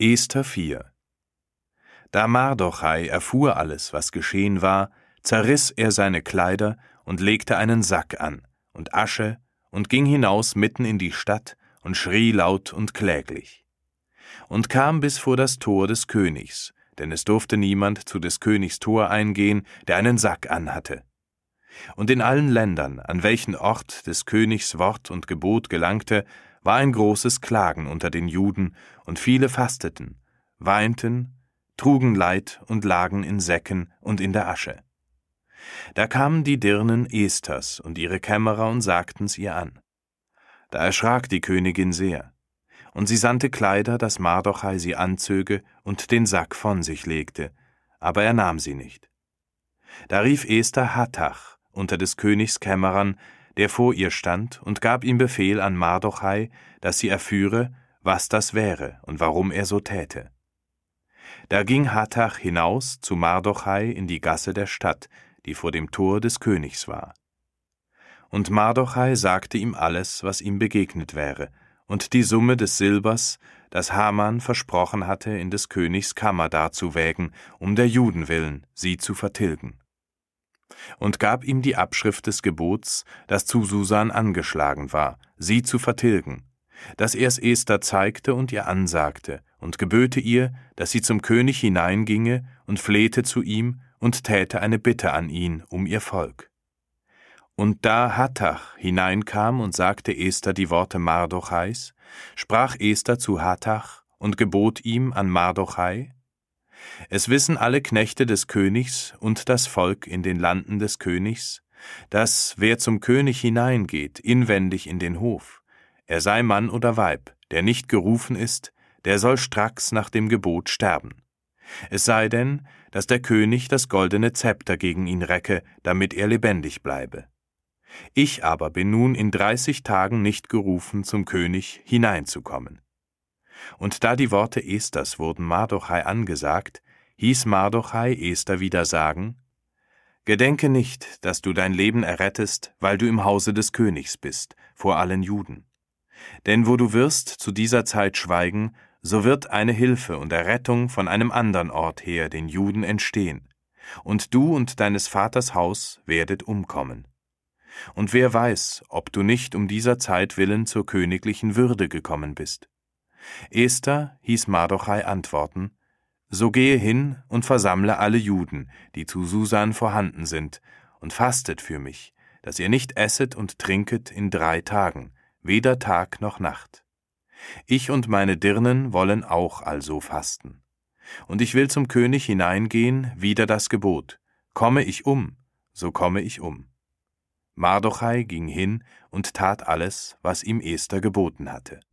Esther 4. Da Mardochai erfuhr alles, was geschehen war, zerriss er seine Kleider und legte einen Sack an und Asche und ging hinaus mitten in die Stadt und schrie laut und kläglich. Und kam bis vor das Tor des Königs, denn es durfte niemand zu des Königs Tor eingehen, der einen Sack anhatte. Und in allen Ländern, an welchen Ort des Königs Wort und Gebot gelangte, war ein großes Klagen unter den Juden, und viele fasteten, weinten, trugen Leid und lagen in Säcken und in der Asche. Da kamen die Dirnen Esthers und ihre Kämmerer und sagten's ihr an. Da erschrak die Königin sehr, und sie sandte Kleider, dass Mardochai sie anzöge und den Sack von sich legte, aber er nahm sie nicht. Da rief Esther Hathach unter des Königs Kämmerern, der vor ihr stand, und gab ihm Befehl an Mardochai, dass sie erführe, was das wäre und warum er so täte. Da ging Hathach hinaus zu Mardochai in die Gasse der Stadt, die vor dem Tor des Königs war. Und Mardochai sagte ihm alles, was ihm begegnet wäre, und die Summe des Silbers, das Haman versprochen hatte, in des Königs Kammer darzuwägen, um der Juden willen, sie zu vertilgen. Und gab ihm die Abschrift des Gebots, das zu Susan angeschlagen war, sie zu vertilgen, dass er's Esther zeigte und ihr ansagte, und geböte ihr, dass sie zum König hineinginge und flehte zu ihm und täte eine Bitte an ihn um ihr Volk. Und da Hathach hineinkam und sagte Esther die Worte Mardochais, sprach Esther zu Hathach und gebot ihm an Mardochai: Es wissen alle Knechte des Königs und das Volk in den Landen des Königs, dass, wer zum König hineingeht, inwendig in den Hof, er sei Mann oder Weib, der nicht gerufen ist, der soll stracks nach dem Gebot sterben. Es sei denn, dass der König das goldene Zepter gegen ihn recke, damit er lebendig bleibe. Ich aber bin nun in 30 Tagen nicht gerufen, zum König hineinzukommen. Und da die Worte Esthers wurden Mardochai angesagt, hieß Mardochai Esther wieder sagen: Gedenke nicht, dass du dein Leben errettest, weil du im Hause des Königs bist, vor allen Juden. Denn wo du wirst zu dieser Zeit schweigen, so wird eine Hilfe und Errettung von einem andern Ort her den Juden entstehen, und du und deines Vaters Haus werdet umkommen. Und wer weiß, ob du nicht um dieser Zeit willen zur königlichen Würde gekommen bist. Esther hieß Mardochai antworten: So gehe hin und versammle alle Juden, die zu Susan vorhanden sind, und fastet für mich, dass ihr nicht esset und trinket in 3 Tagen, weder Tag noch Nacht. Ich und meine Dirnen wollen auch also fasten. Und ich will zum König hineingehen, wider das Gebot. Komme ich um, so komme ich um. Mardochai ging hin und tat alles, was ihm Esther geboten hatte.